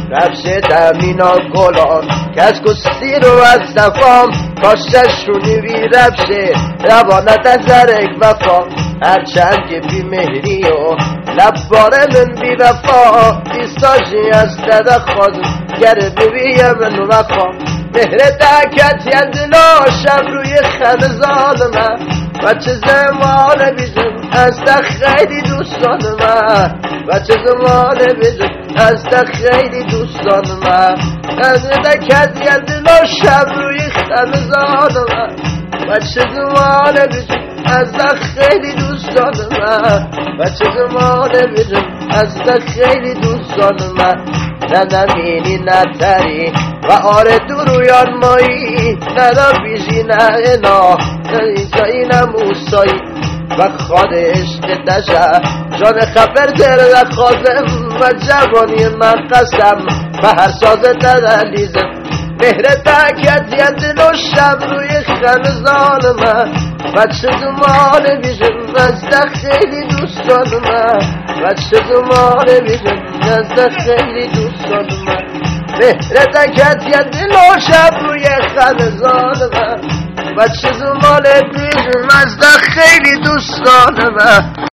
رفشه دمینا گلان کس کسی رو از دفام کاششونی بی رفشه روانت از زرک وفا هرچند که بی مهری و لباره من بی وفا ایستاشی از داده خود گره ببیه من وفا مهر دکت یدلا شب روی خم ظالمه بچه زمان بیزم از ده خیلی دوستان من بچه زمان بیزم از ده خیلی دوستان من مهر دکت یدلا شب روی خم ظالمه بچه زمان بیزم از ده خیلی دوستان من بچه زمان بیزم از ده خیلی دوستان من نمینی نتری و آره درویان مایی نه بیشی نه انا نه ایسایی نه موسایی و خاد عشق دشه جان خبر در خازم و جوانی من قسم و هر سازه دلیزم مهر دکت یدن و شب روی خم ظالمه بچه زمان بیشم از ده خیلی دوستان من بچه زمان بیشم از ده خیلی دوستان من مهر دکت یدن و شب روی خم ظالمه بچه زمان بیشم از ده خیلی دوستان من